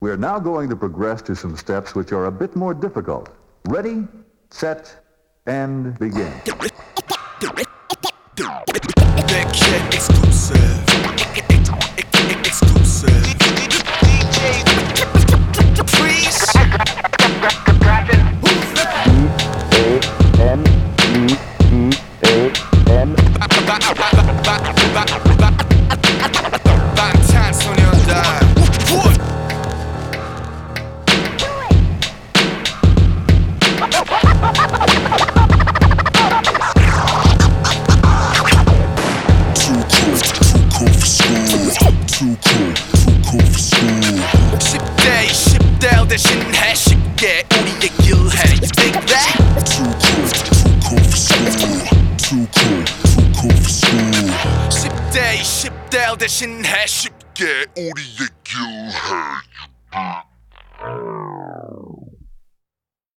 We're now going to progress to some steps which are a bit more difficult. Ready, set, and begin. Big Kid exclusive. Exclusive. Please. E-A-N-E-E-A-N 방탄소년단. Too cool for school. 10대 20대 대신해 쉽게 우리의 길해. You think that? Too cool for school. Too cool for school. 10대 20대 대신해 쉽게 우리의